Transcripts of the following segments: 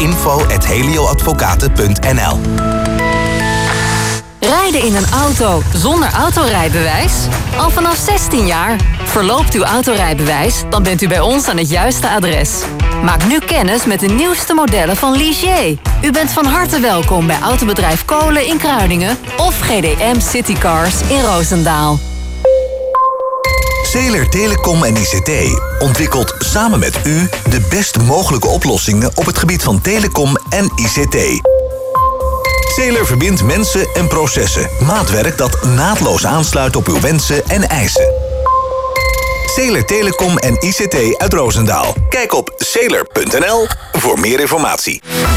info@helioadvocaten.nl. Rijden in een auto zonder autorijbewijs? Al vanaf 16 jaar. Verloopt uw autorijbewijs, dan bent u bij ons aan het juiste adres. Maak nu kennis met de nieuwste modellen van Ligier. U bent van harte welkom bij Autobedrijf Kolen in Kruiningen of GDM Citycars in Roosendaal. Zeeler Telecom en ICT ontwikkelt samen met u de best mogelijke oplossingen op het gebied van telecom en ICT. Zeeler verbindt mensen en processen. Maatwerk dat naadloos aansluit op uw wensen en eisen. Zeeler Telecom en ICT uit Roosendaal. Kijk op zeeler.nl voor meer informatie.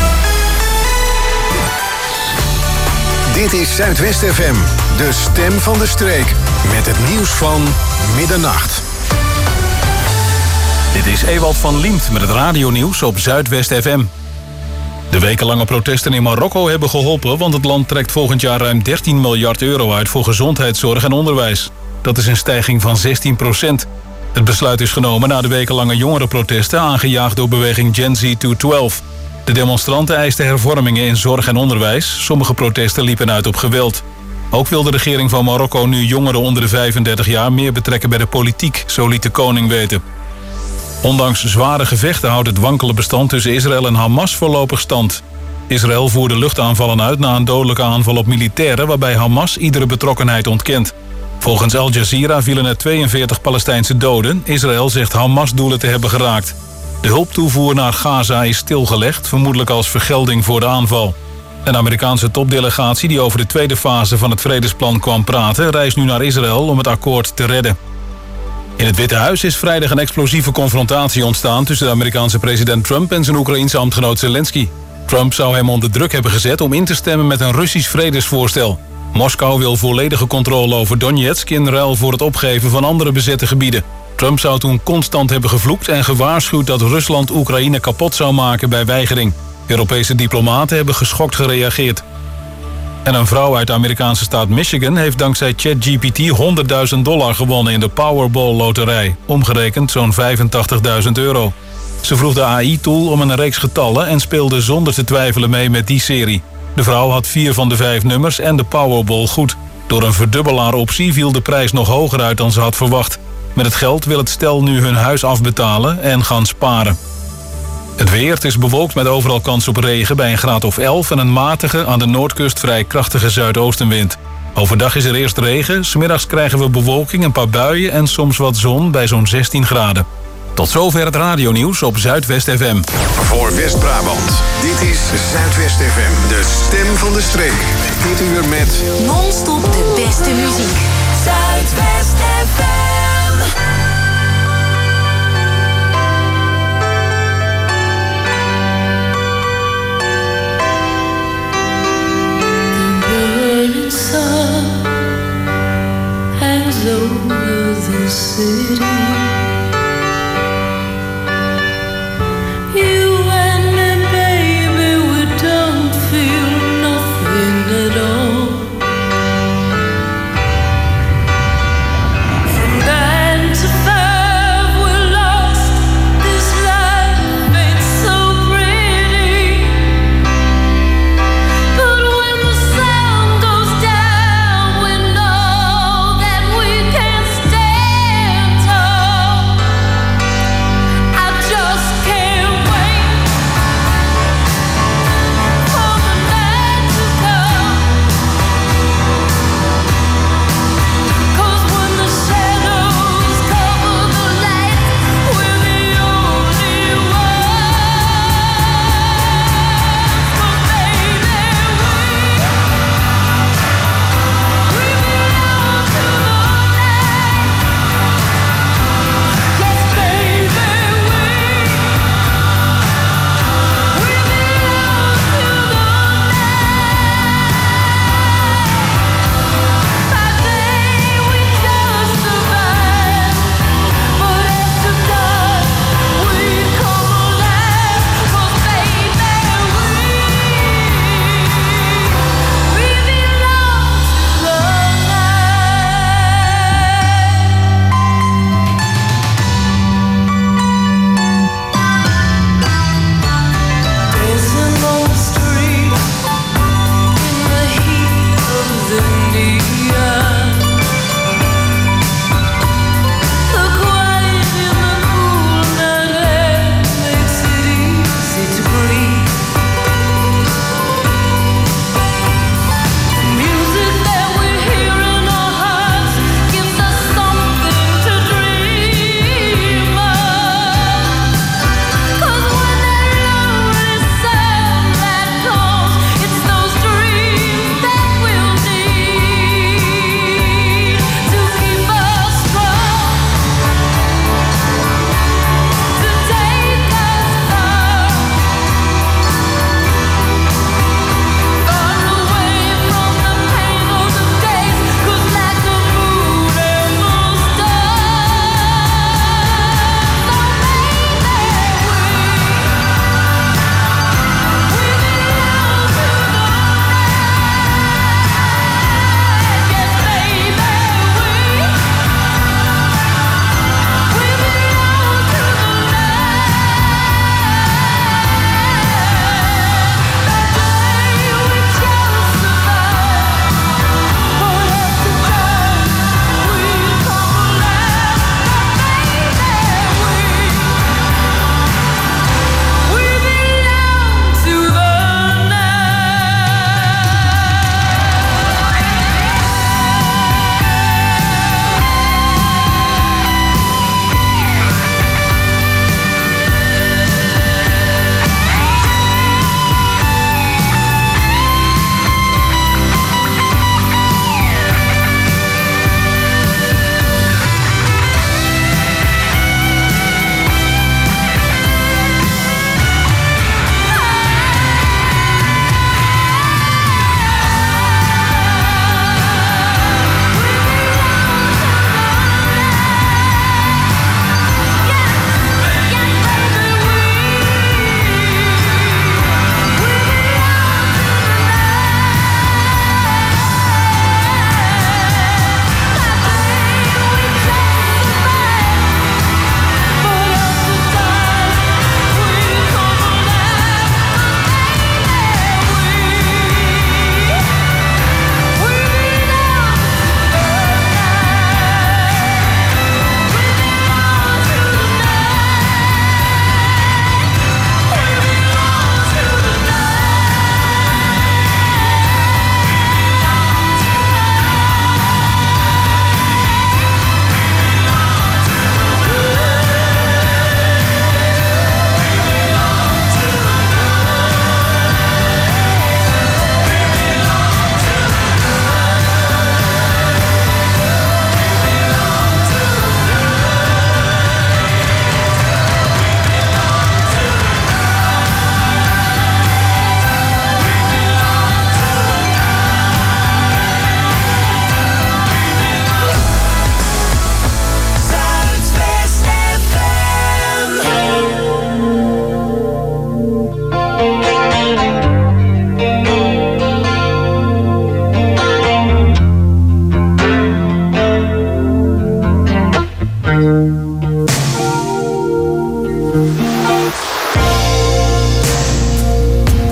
Dit is Zuidwest FM, de stem van de streek. Met het nieuws van middernacht. Dit is Ewald van Liemt met het radionieuws op Zuidwest FM. De wekenlange protesten in Marokko hebben geholpen, want het land trekt volgend jaar ruim 13 miljard euro uit voor gezondheidszorg en onderwijs. Dat is een stijging van 16%. Het besluit is genomen na de wekenlange jongerenprotesten aangejaagd door beweging Gen Z 212. De demonstranten eisten hervormingen in zorg en onderwijs. Sommige protesten liepen uit op geweld. Ook wil de regering van Marokko nu jongeren onder de 35 jaar meer betrekken bij de politiek, zo liet de koning weten. Ondanks zware gevechten houdt het wankele bestand tussen Israël en Hamas voorlopig stand. Israël voerde luchtaanvallen uit na een dodelijke aanval op militairen waarbij Hamas iedere betrokkenheid ontkent. Volgens Al Jazeera vielen er 42 Palestijnse doden. Israël zegt Hamas-doelen te hebben geraakt. De hulptoevoer naar Gaza is stilgelegd, vermoedelijk als vergelding voor de aanval. Een Amerikaanse topdelegatie die over de tweede fase van het vredesplan kwam praten, reist nu naar Israël om het akkoord te redden. In het Witte Huis is vrijdag een explosieve confrontatie ontstaan tussen de Amerikaanse president Trump en zijn Oekraïense ambtgenoot Zelensky. Trump zou hem onder druk hebben gezet om in te stemmen met een Russisch vredesvoorstel. Moskou wil volledige controle over Donetsk in ruil voor het opgeven van andere bezette gebieden. Trump zou toen constant hebben gevloekt en gewaarschuwd dat Rusland Oekraïne kapot zou maken bij weigering. Europese diplomaten hebben geschokt gereageerd. En een vrouw uit de Amerikaanse staat Michigan heeft dankzij ChatGPT $100.000 gewonnen in de Powerball-loterij. Omgerekend zo'n €85.000. Ze vroeg de AI-tool om een reeks getallen en speelde zonder te twijfelen mee met die serie. De vrouw had 4 van de 5 nummers en de Powerball goed. Door een verdubbelaar-optie viel de prijs nog hoger uit dan ze had verwacht. Met het geld wil het stel nu hun huis afbetalen en gaan sparen. Het weer, het is bewolkt met overal kans op regen bij een graad of 11... en een matige, aan de noordkust vrij krachtige zuidoostenwind. Overdag is er eerst regen, 's middags krijgen we bewolking, een paar buien en soms wat zon bij zo'n 16 graden. Tot zover het radionieuws op Zuidwest FM. Voor West-Brabant, dit is Zuidwest FM, de stem van de streek. Dit uur met Non-stop de beste muziek. Zuidwest FM. Sun hangs over the city. You and me, baby, we don't feel nothing at all.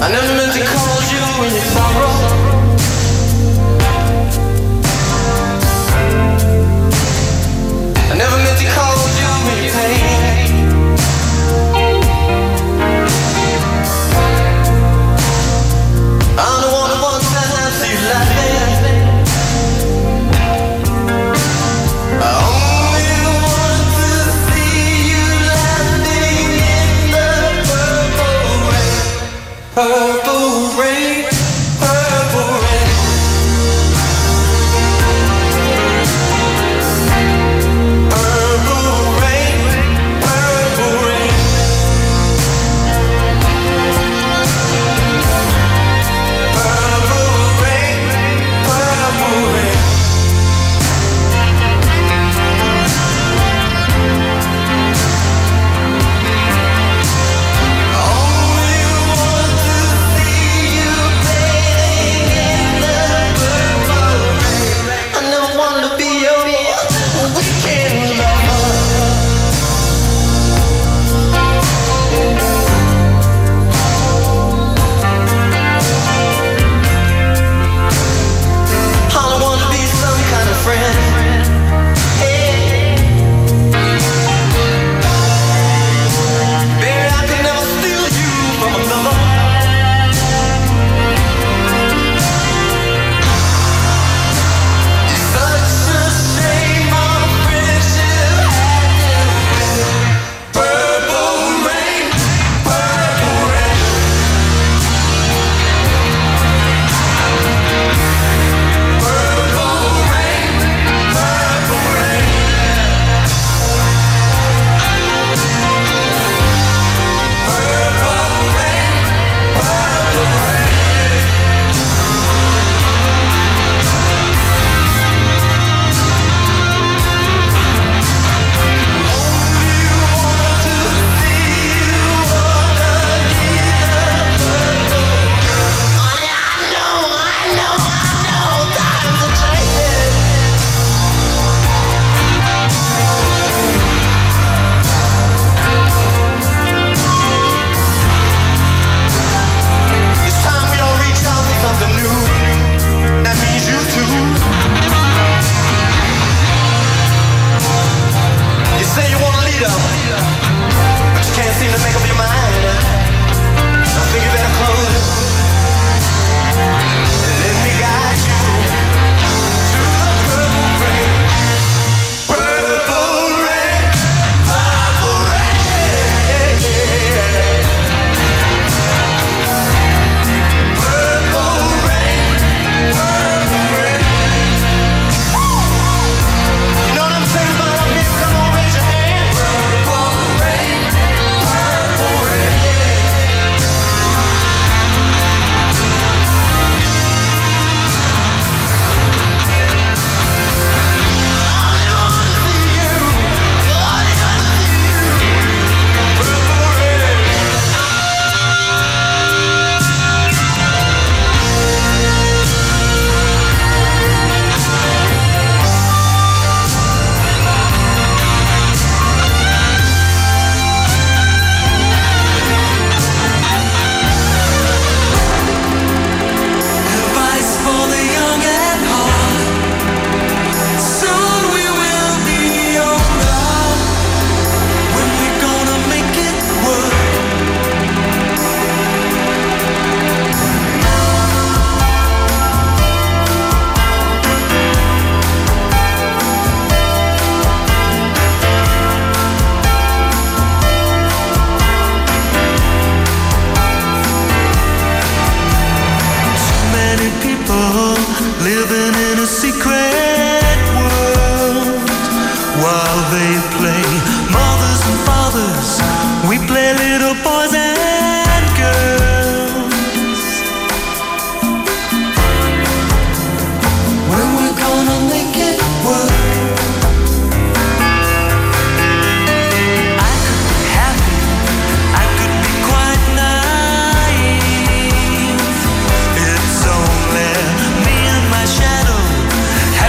I never meant to cause you any sorrow. I never meant to cause you any pain. I don't wanna one time see you laughing. I only want to see you laughing in the purple rain. Purple rain, purple rain. Purple rain, purple rain. Purple rain, purple rain. Only want to see you bathing in the purple rain. I never wanted to be your weekend lover. I don't want to be some kind of friend. Hey. Baby, I could never steal you from another. It's such a shame our friendship had to end. Purple rain, purple rain. Purple rain, purple rain. Purple rain, purple rain. It's time we all reach out for something new. That means you too. You say you want a leader, but you can't seem to make up your mind. I think you better close it and let me guide you to the purple rain. Purple rain, purple rain. Purple rain, purple rain. You know what I'm saying about up here? Come on, raise your hand. Purple rain, purple rain. Advice for the young at heart. Soon we will be older. When we gonna make it work? Too many people living in a secret world while they play mothers and fathers. We play little boys and girls. When we're gonna make it work? I could be happy, I could be quite naive. It's only me and my shadow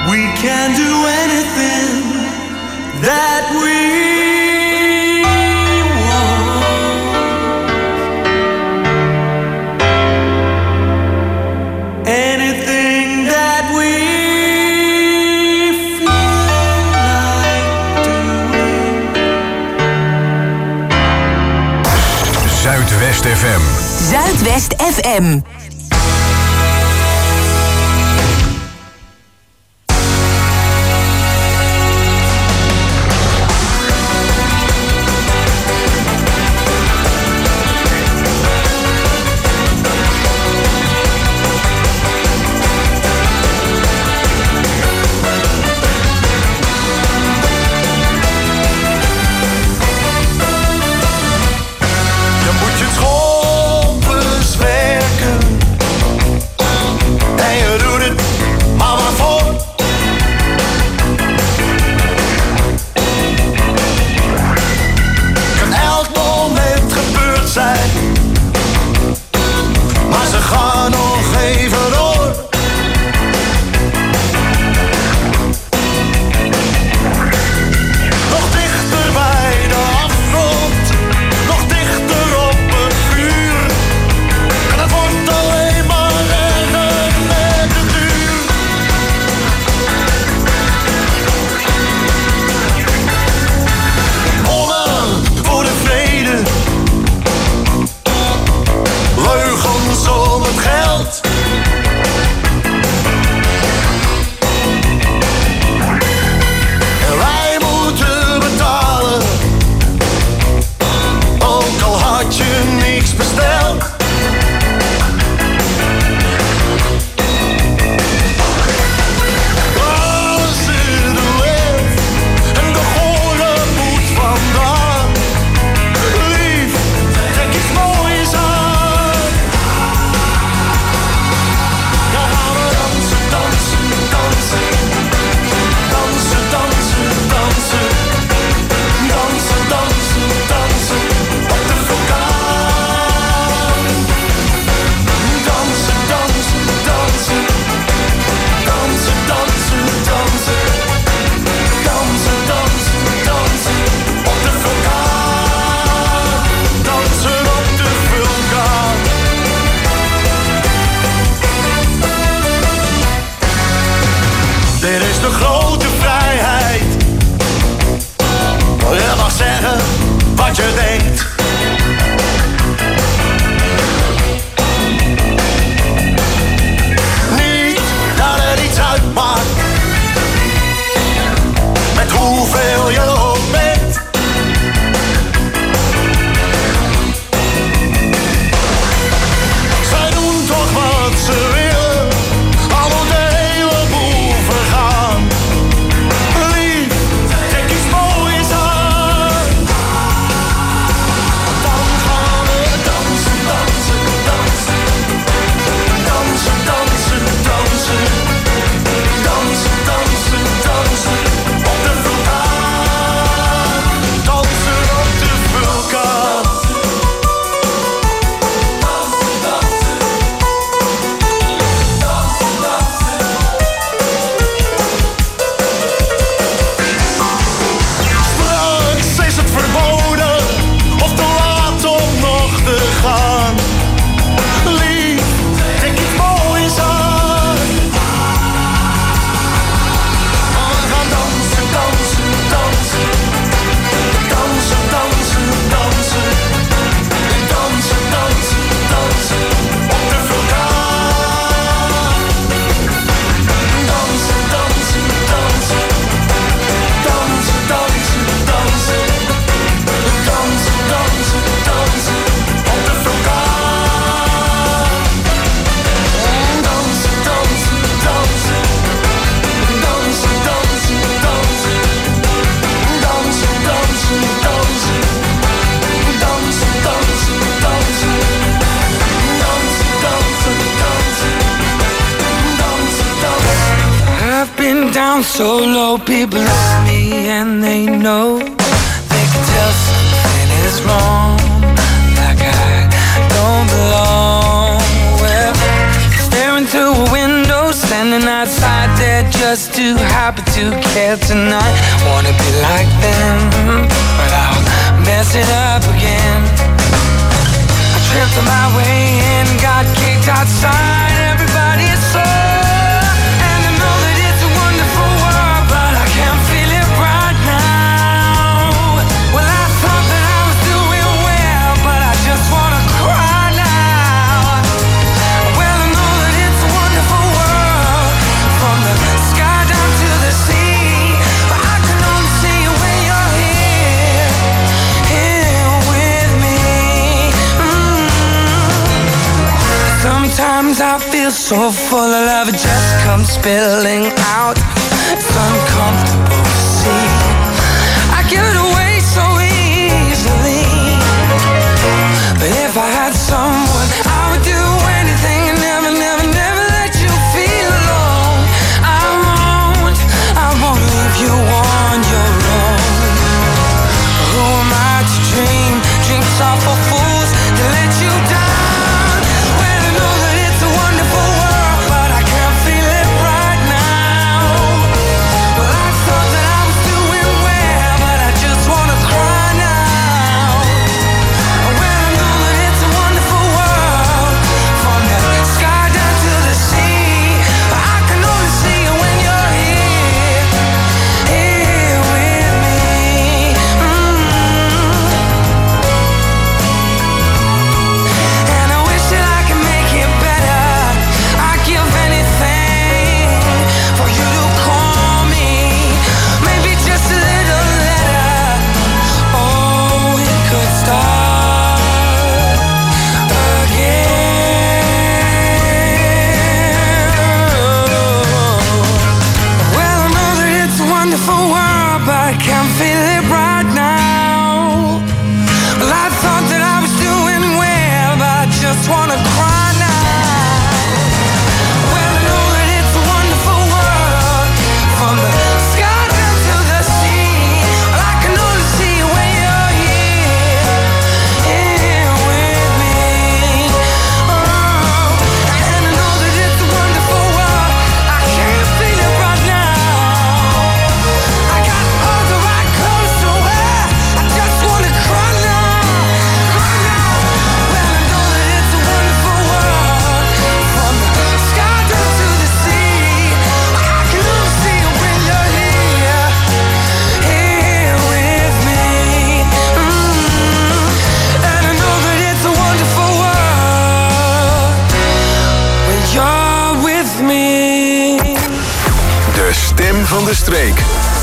We can do anything that we Zuidwest FM. Zuidwest FM. down so low, people love me and they know they can tell something is wrong, like I don't belong. Well, staring through a window, standing outside their just too happy to care tonight. Wanna be like them, but I'll mess it up again. I tripped on my way in, got kicked outside. Everybody is so, and I know that it's a wonderful world, but I can't feel it right now. Well, I thought that I was doing well, but I just wanna cry now. Well, I know that it's a wonderful world, from the sky down to the sea, but I can only see you when you're here with me. Sometimes I feel so full of love, it just comes spilling out. It's uncomfortable to see. I give it away so easily, but if I had someone, I would do anything and never, never, never let you feel alone. I won't leave you on your own. Who am I to dream dreams are for fools to let you down? Well, I know that it's a wonderful world, but I can't feel it right now. Well, I thought that I was doing well, but I just wanna cry now. Well, I know that it's a wonderful world, from the sky down to the sea, but I can only see you when you're here with me. And I wish that I could make it better. I'd give anything for you to call me, maybe just a little letter. Oh, it could start again. Well, I know that it's a wonderful world, but I can't feel it right now. Well, I thought that I was doing well, but I just wanna cry now. Well, I know that it's a wonderful world, from the sky down to the sea. Well, I can only see you when you're here with me. Oh, and I know that it's a wonderful world. I can't feel it right now. I got all the right colors to wear. I just wanna cry now, cry now. Well, I know that it's a wonderful world, from the sky down to the sea. I can only see you when you're here with me. And I know that it's a wonderful world when you're with me. De stem van de streek.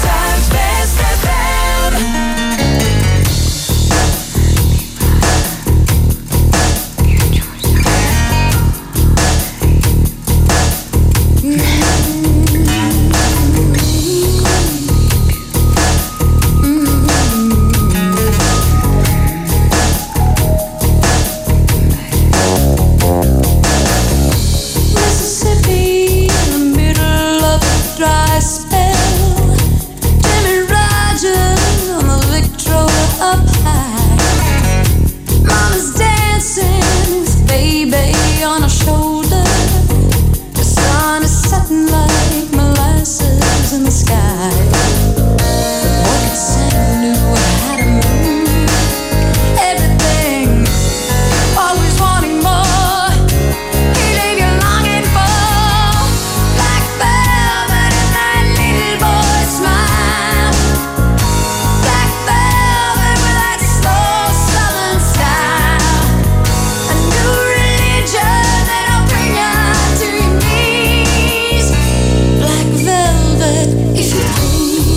Mississippi, in the middle of a dry spell. Jimmy Rogers on the Victrola up high. Mama's dancing with baby on her shoulder. The sun is setting like molasses in the sky. Morgan Santa knew how to move everything, always wanting more. He leave you longing for black velvet and that little boy smile. Black velvet with that slow southern style. A new religion that'll bring you to your knees. Black velvet, if you please.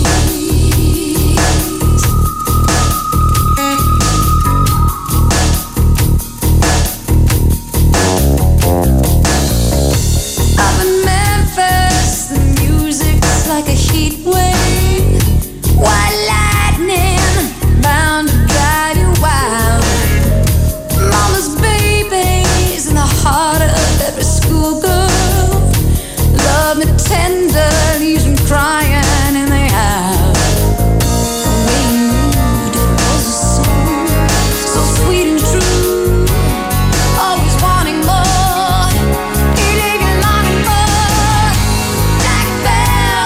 Up in Memphis, the music's like a heat wave. White lightning, bound to drive you wild. Mama's babies in the heart of every schoolgirl. Love me tender, leaves them crying in the aisle. The way you moved was a song, so sweet and true. Always wanting more. He leave you longing for black velvet.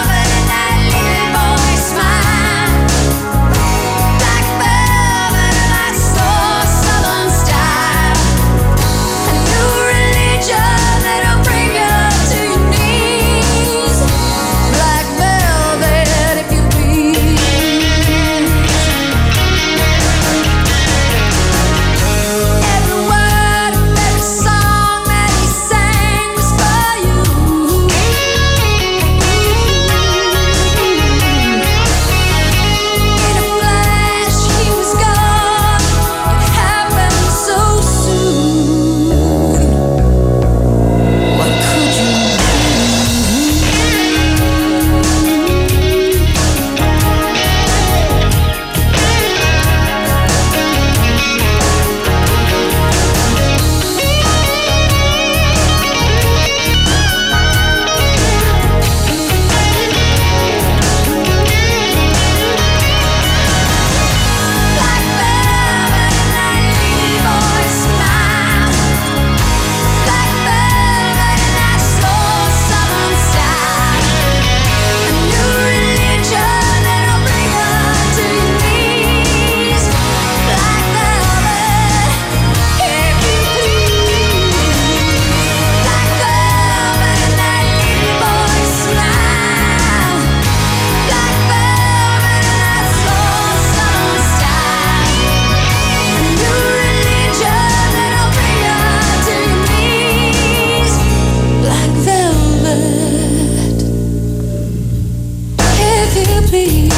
here, please.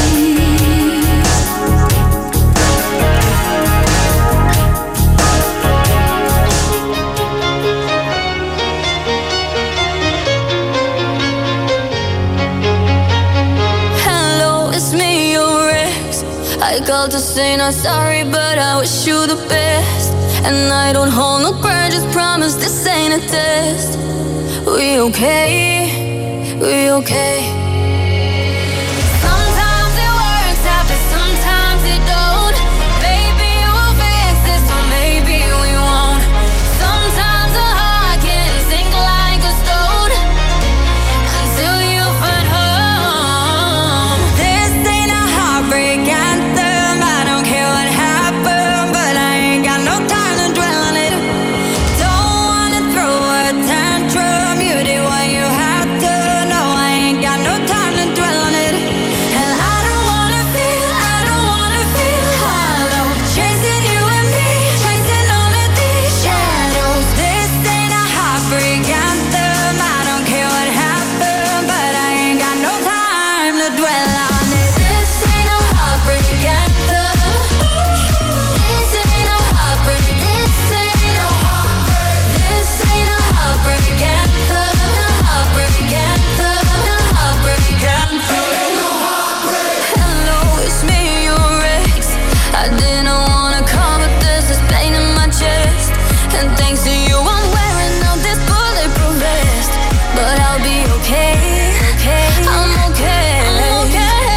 Hello, it's me, your ex. I called to say not sorry, but I wish you the best. And I don't hold no grudges, promise this ain't a test. We okay, we okay. Sometimes it works out, but sometimes it don't. Maybe we'll fix this, or maybe we won't. Sometimes a heart can sink like a stone until you find home. This ain't a heartbreak anthem. I don't care what happened, but I ain't got no time to dwell on it. Don't wanna throw a tantrum. You did what you had to. No, I ain't got no time to dwell on it. And I don't wanna feel hollow. Chasing you and me, chasing all of these shadows. This ain't a heartbreak anthem. I don't care what happened, but I ain't got no time to dwell on it. This ain't a heartbreak anthem. This ain't a heartbreak. This ain't a heartbreak. This ain't a heartbreak anthem. A heartbreak anthem. A heartbreak anthem. Hello, it's me, your ex. I didn't wanna call, but there's this pain in my chest. And thanks to you, I'm wearing out this bulletproof vest. But I'll be okay. I'm okay.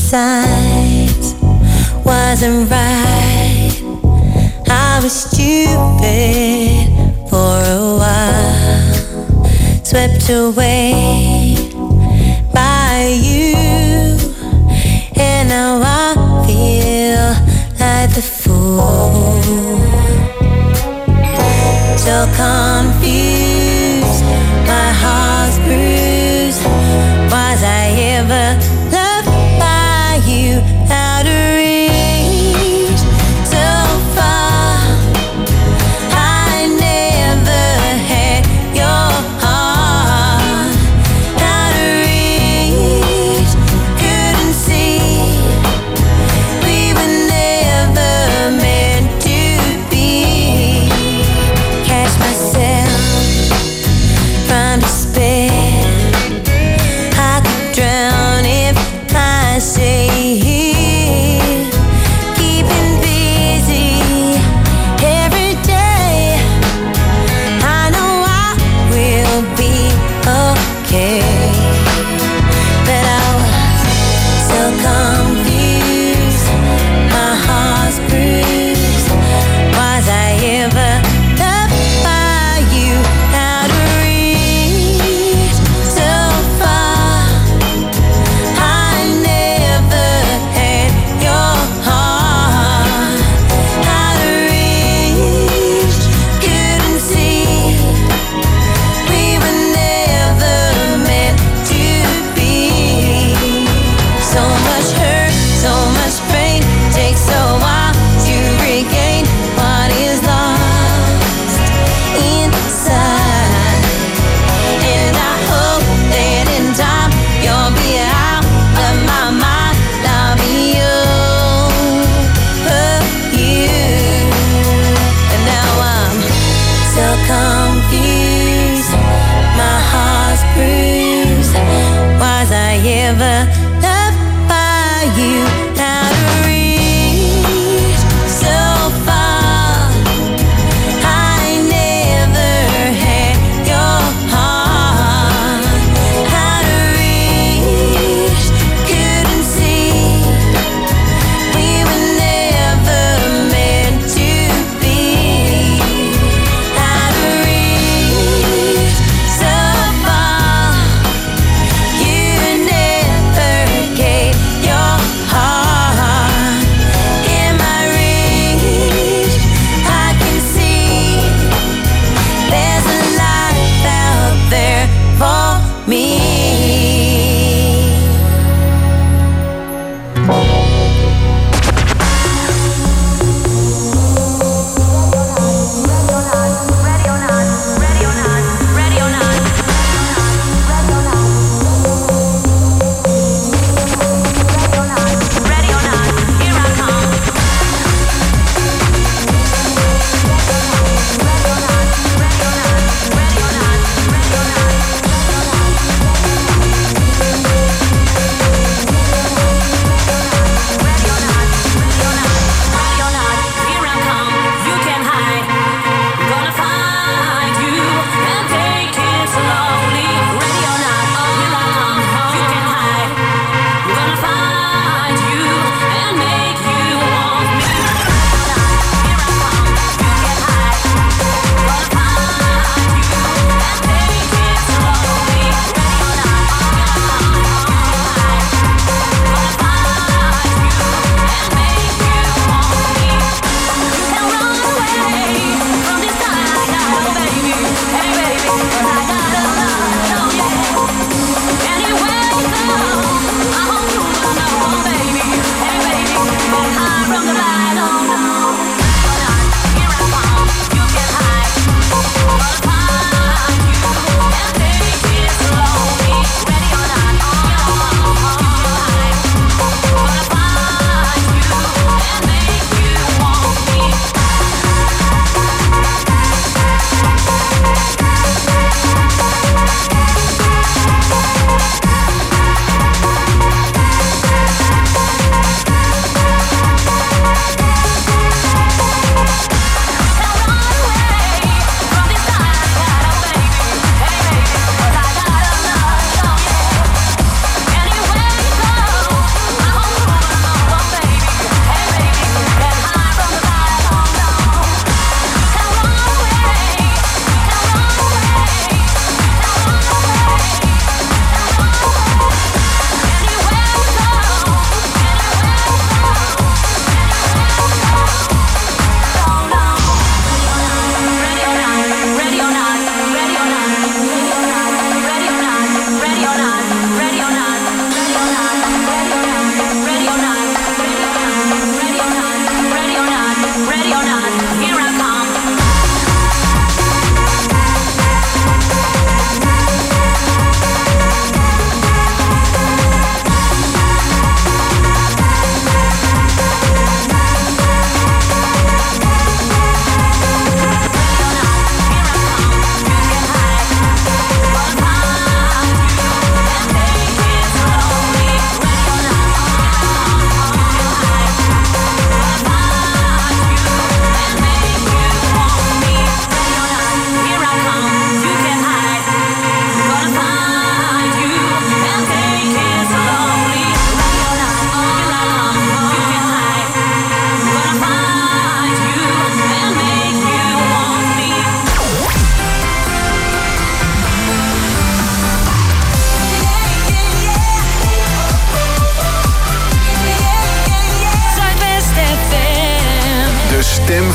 signs wasn't right. I was stupid for a while, swept away by you, and now I feel like the fool. So confused, my heart's bruised. Was I ever loved by you? Out of reach, so far. I never had your heart. Out of reach.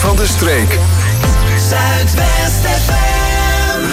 van de streek. Zuidwest FM.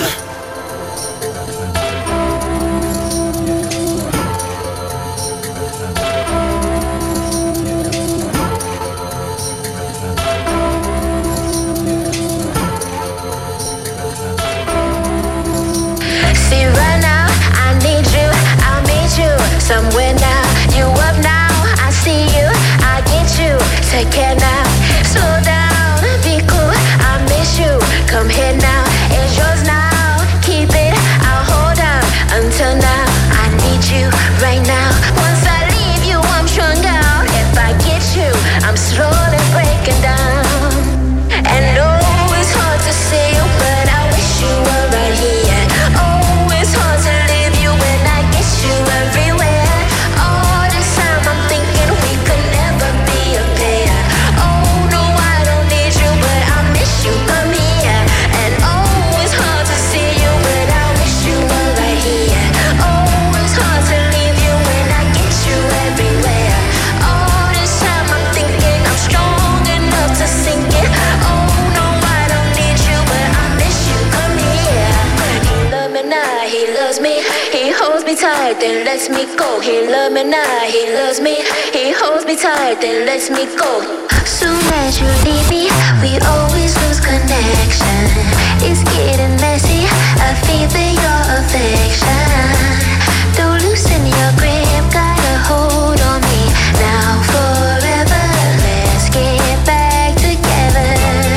See right now, I need you, I'll meet you somewhere now. You up now, I see you, I get you. Take care now, slow down, be cool. I miss you, come here now. It's yours now, keep it, I'll hold on until now. I need you right now. Once I leave you, I'm stronger. If I get you, I'm slowly breaking down. And oh, it's hard to see you, but I wish you were right here. Oh, it's hard to leave you when I get you everywhere. All this time I'm thinking we could never be a pair. Oh no, I don't need you, but I miss you, come here. And oh, it's hard to see you, but I wish you were right here. Oh, it's hard to leave you when I get you everywhere. All this time I'm thinking I'm strong enough to sink it. Oh no, I don't need you, but I miss you, come here. He loves me now, he loves me. He holds me tight, then lets me go. He loves me now, he loves me. He holds me tight, then lets me go. Soon as you leave me, we always lose connection. It's getting messy, I feel your affection. Don't loosen your grip, got a hold on me. Now forever, let's get back together.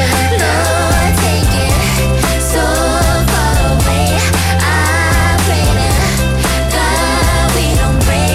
Lord, take it so far away. I pray to God we don't break.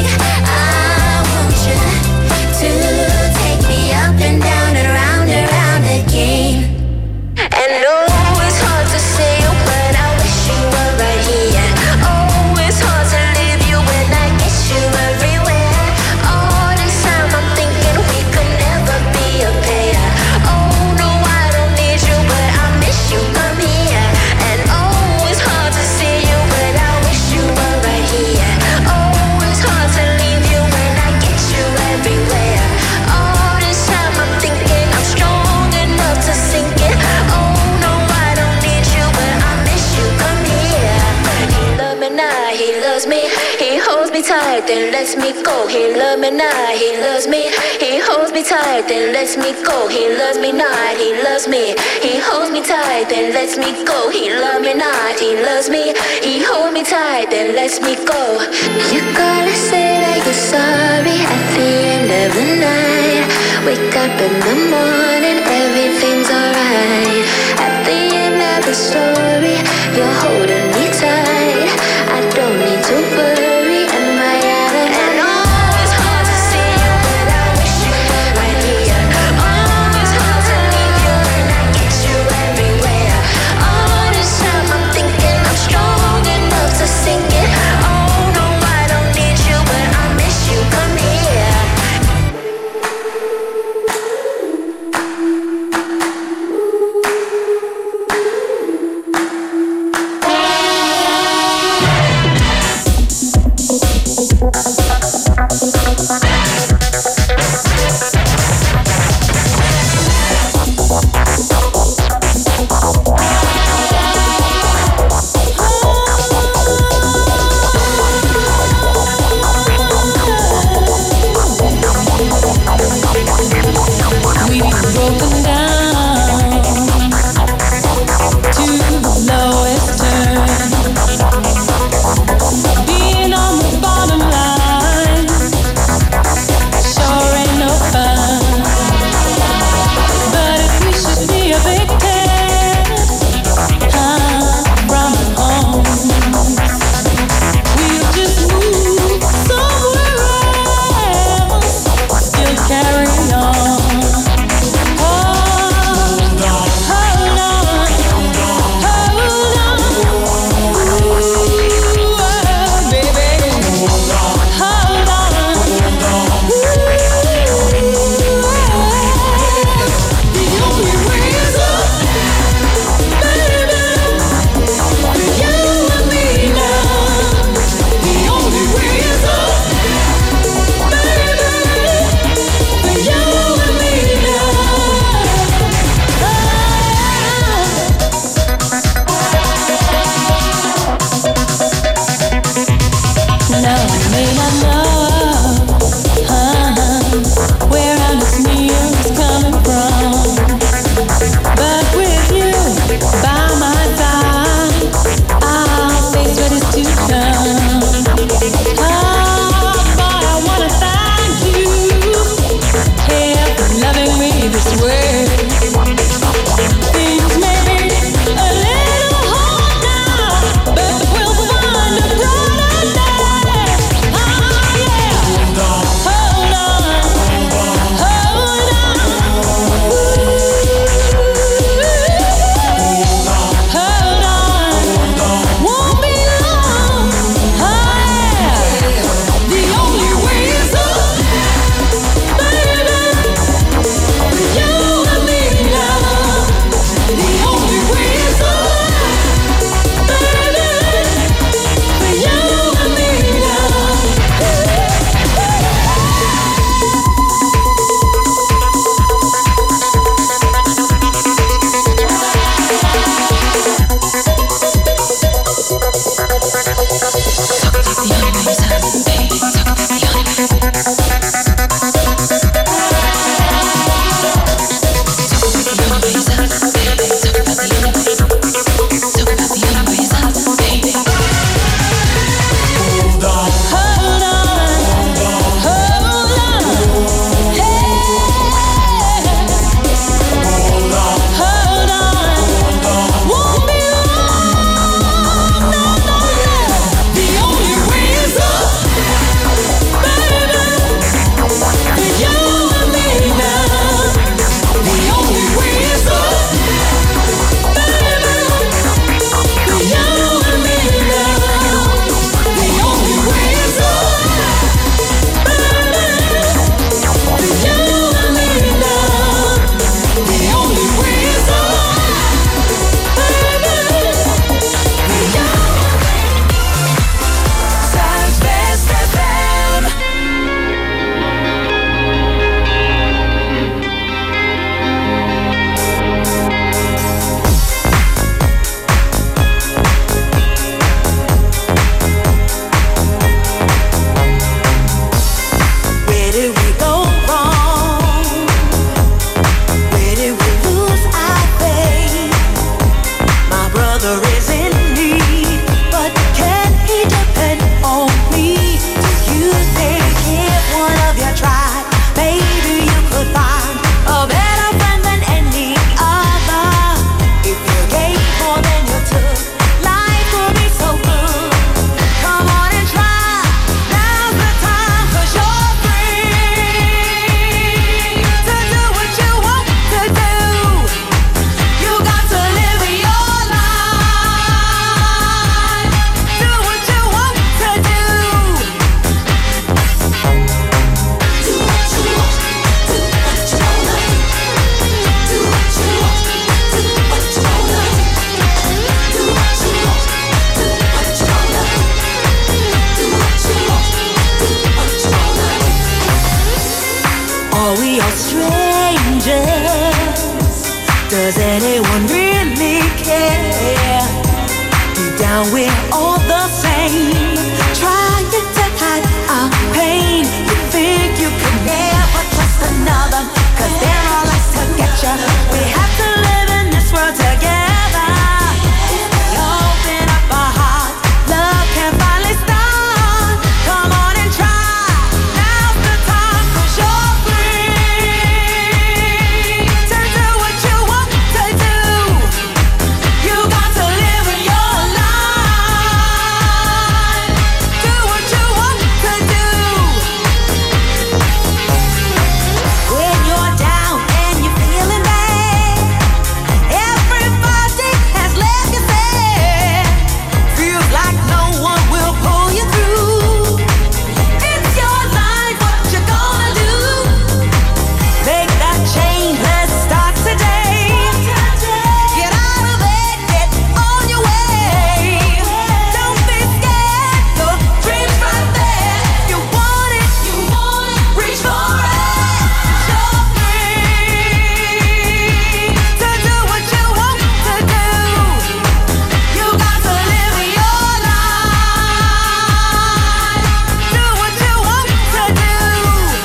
I want you to take me up and down and round again. And oh, it's hard to say you, but I wish you were right here. Oh, it's hard to leave you when I get you everywhere. All this time I'm thinking we could never be a pair. Oh no, I don't need you, but I miss you, come here. And oh, it's hard to see you, but I wish you were right here. Oh, it's hard to leave you when I get you everywhere. All this time I'm thinking I'm strong enough to sink it. Oh no, I don't need you, but I miss you, come here. He loves me now, he loves me. He holds me tight, then lets me go. He loves me now, he loves me. He holds me tight, then lets me go. He loves me not, he loves me. He holds me tight, then lets me go. He loves me not, he loves me. He holds me tight, then lets me go. You gotta say that you're sorry at the end of the night. Wake up in the morning, everything's alright. At the end of the story, you're holding me tight. I don't need to worry, am I out of hand? Oh, it's hard to see you, but I wish you were right here. Oh, it's hard to leave you when I get you everywhere. All this time I'm thinking I'm strong enough to sink it. Oh no, I don't need you, but I miss you, come here. your strength.